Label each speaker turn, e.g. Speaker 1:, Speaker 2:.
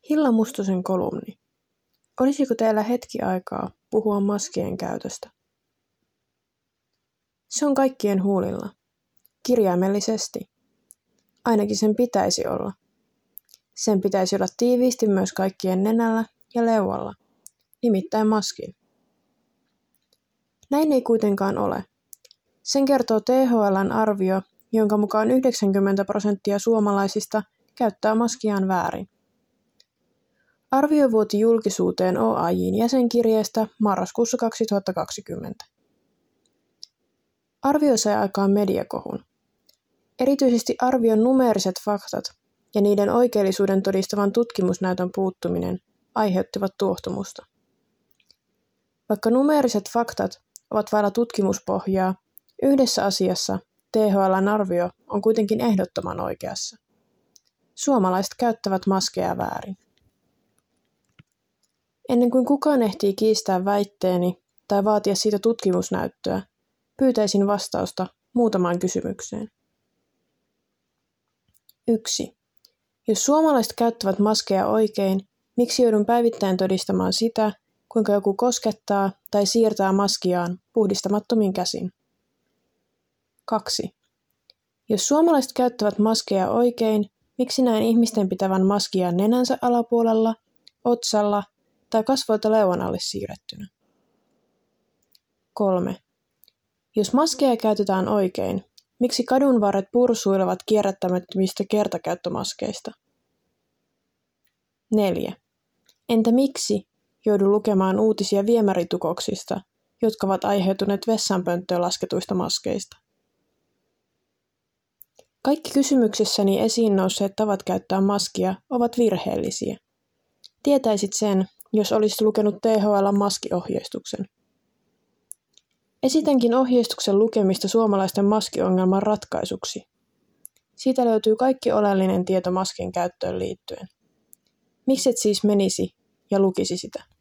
Speaker 1: Hilla Mustosen kolumni. Olisiko teillä hetki aikaa puhua maskien käytöstä? Se on kaikkien huulilla. Kirjaimellisesti. Ainakin sen pitäisi olla. Sen pitäisi olla tiiviisti myös kaikkien nenällä ja leualla, nimittäin maskin. Näin ei kuitenkaan ole. Sen kertoo THL:n arvio, jonka mukaan 90% suomalaisista käyttää maskiaan väärin. Arvio vuoti julkisuuteen OAJ:n jäsenkirjeestä marraskuussa 2020. Arvio sai aikaan mediakohun. Erityisesti arvion numeeriset faktat ja niiden oikeellisuuden todistavan tutkimusnäytön puuttuminen aiheuttivat tuohtumusta. Vaikka numeeriset faktat ovat vailla tutkimuspohjaa, yhdessä asiassa THL:n arvio on kuitenkin ehdottoman oikeassa. Suomalaiset käyttävät maskeja väärin. Ennen kuin kukaan ehtii kiistää väitteeni tai vaatia siitä tutkimusnäyttöä, pyytäisin vastausta muutamaan kysymykseen. 1. Jos suomalaiset käyttävät maskeja oikein, miksi joudun päivittäin todistamaan sitä, kuinka joku koskettaa tai siirtää maskiaan puhdistamattomin käsin? 2. Jos suomalaiset käyttävät maskeja oikein, miksi näen ihmisten pitävän maskia nenänsä alapuolella, otsalla tai kasvoilta leuan alle siirrettynä? 3. Jos maskeja käytetään oikein, miksi kadunvarret pursuilevat kierrättämättömistä kertakäyttömaskeista? 4. Entä miksi joudun lukemaan uutisia viemäritukoksista, jotka ovat aiheutuneet vessanpönttöön lasketuista maskeista? Kaikki kysymyksessäni esiin nousseet tavat käyttää maskia ovat virheellisiä. Tietäisit sen, jos olisit lukenut THL:n maskiohjeistuksen. Esitänkin ohjeistuksen lukemista suomalaisten maskiongelman ratkaisuksi. Siitä löytyy kaikki oleellinen tieto maskin käyttöön liittyen. Mikset siis menisi ja lukisi sitä?